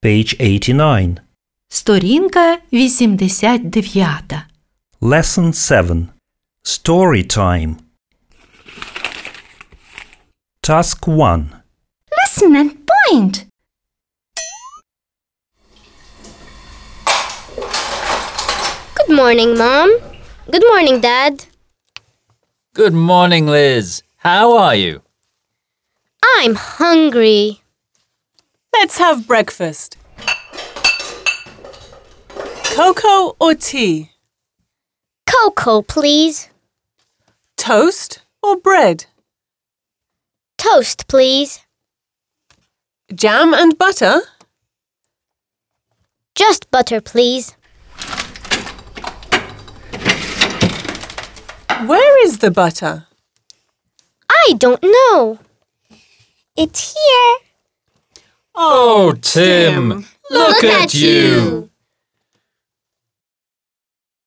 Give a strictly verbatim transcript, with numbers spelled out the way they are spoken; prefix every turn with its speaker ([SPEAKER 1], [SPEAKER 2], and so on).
[SPEAKER 1] Page eighty-nine.
[SPEAKER 2] Сторінка вісімдесят дев'ять.
[SPEAKER 1] Lesson seven. Story time. Task one.
[SPEAKER 2] Listen and point.
[SPEAKER 3] Good morning, Mom. Good morning, Dad.
[SPEAKER 4] Good morning, Liz. How are you?
[SPEAKER 3] I'm hungry.
[SPEAKER 5] Let's have breakfast. Cocoa or tea?
[SPEAKER 3] Cocoa, please.
[SPEAKER 5] Toast or bread?
[SPEAKER 3] Toast, please.
[SPEAKER 5] Jam and butter?
[SPEAKER 3] Just butter, please.
[SPEAKER 5] Where is the butter?
[SPEAKER 3] I don't know. It's here.
[SPEAKER 4] Oh, Tim, look,
[SPEAKER 3] Look at you.